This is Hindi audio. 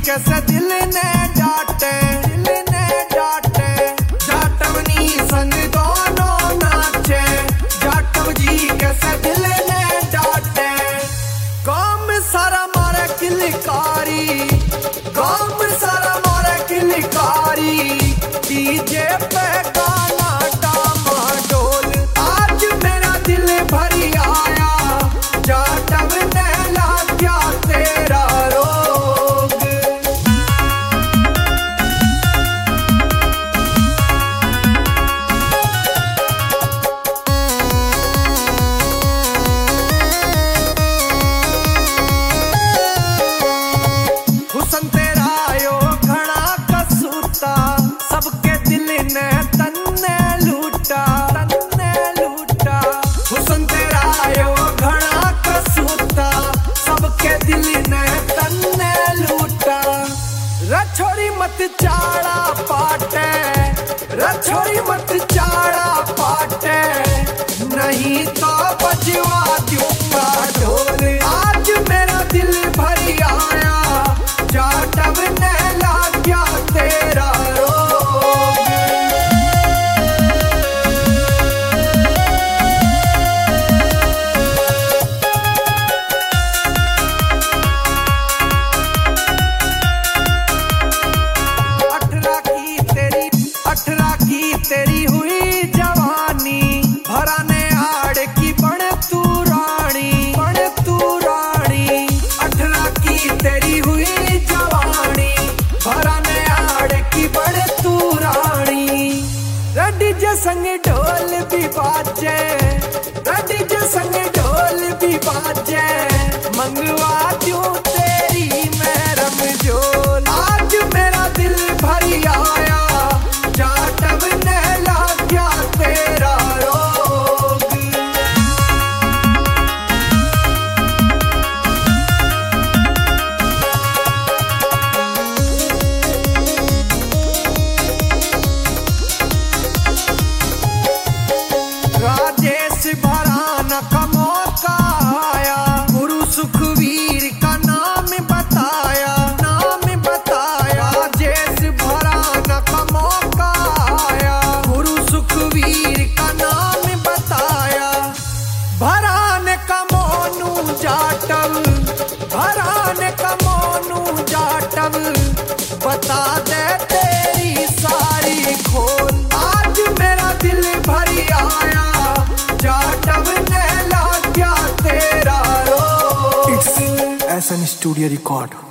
कैसे दिल ने डांटे, जाटवनी संग दोनों नाचे। जाटव जी कैसे दिल ने डांटे, काम सारा मारे किलकारी, काम सारा मारे किलकारी। डीजे पे गाना डामाडोल, आज मेरा दिल भरी आया। जाटव ने लाग्या तेरा रोग। हुसन तेरा यो घना कसूता, सबके दिल ने तन्ने लूटा, तन्ने लूटा। हुसन तेरा यो घना कसूता, सबके दिल ने तन्ने लूटा। रछोड़ी मत चाड़ा पाटे, रछोड़ी मत चाड़ा पाटे, नहीं तो बजवा दूंगा ढोल। आज मेरा दिल भरी आया, जाटव ने लाग्या तेरा रोग। अठारह की तेरी हुई जवानी, भरा ने आड़ की बण तू रानी, बण तू रानी। 18 की तेरी हुई जवानी, भरा ने आड़ की बण तू रानी। रडी जे संग ढोल भी बाजे, रडी जे संग ढोल भी बाजे, मंगवा दूं तेरी मैं रमजोल। आज मेरा दिल भरी आया, जाटव ने लाग्या तेरा रोग। राजेश भराना का मौका आया, गुरु सुखवीर का नाम बताया, नाम बताया। राजेश भराना का मौका आया, गुरु सुखवीर का नाम बताया। भराने का मोनू जाटव, भराने का मोनू जाटव, बता दे तेरी सारी खोल। आज मेरा दिल भरी आया, जाटव ने लाग्या तेरा रोग। It's SN Studio Record.